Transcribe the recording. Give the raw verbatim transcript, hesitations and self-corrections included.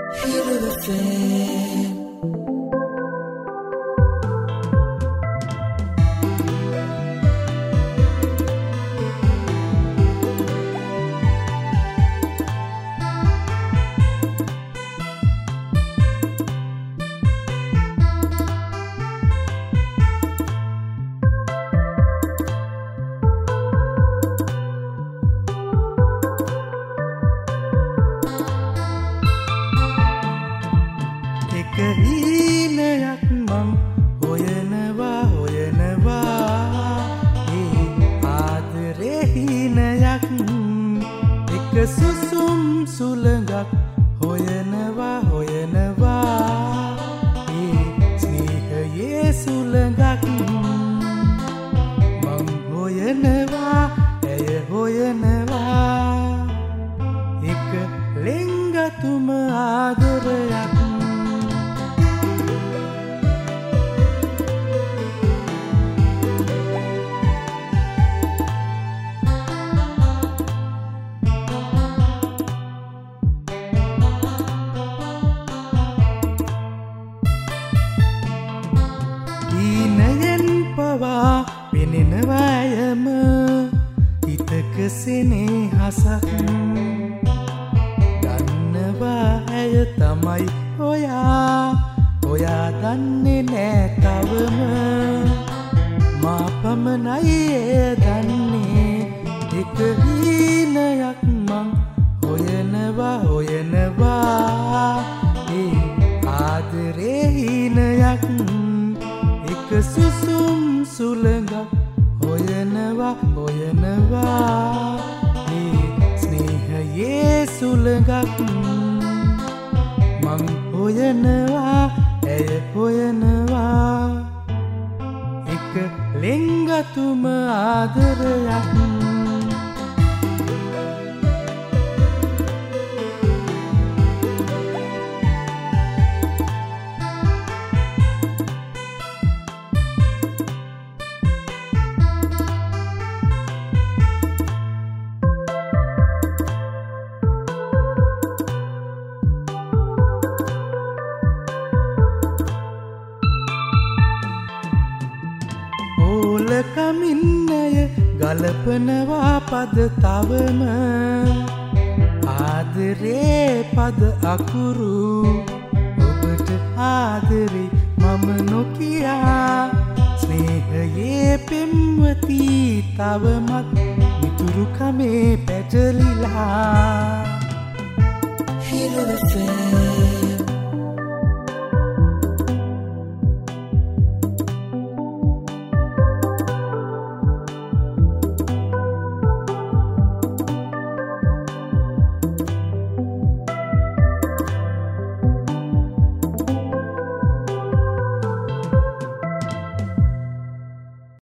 Hero F M. හීනයක් මං හොයනවා හොයනවා ඒ ආදරේ හීනයක් එක සුසුම් සුළඟක් හොයනවා හොයනවා ඒ ස්නේහයේ සුළඟක් මං හොයනවා ඇය හොයනවා එක ලෙන්ගතුම ආදරයක් හීනයෙන් පවා පෙනෙනවයම හිතක සෙනෙහසක් දන්නවා ඇය තමයි ඔයා ඔයා දන්නේ නෑ තවම මා පමණයි එය දන්නේ එක හීනයක් මං හොයනවා හොයනවා ඒ ආදරේ හීනයක් එක සුසුම් සුළඟක් හොයනවා හොයනවා ඒ ස්නේහයේ සුළඟක් මං හොයනවා ඇය හොයනවා එක ලෙන්ගතුම ආදරයක් ඕලකමින්නය ගලපනවා පද තවම ආදරේ පද අකුරු ඔබට ආදරේ මම නොකියා ස්නේහයේ පෙම්වතී තවමත් මිතුරුකමේ පැටලිලා Hero F M.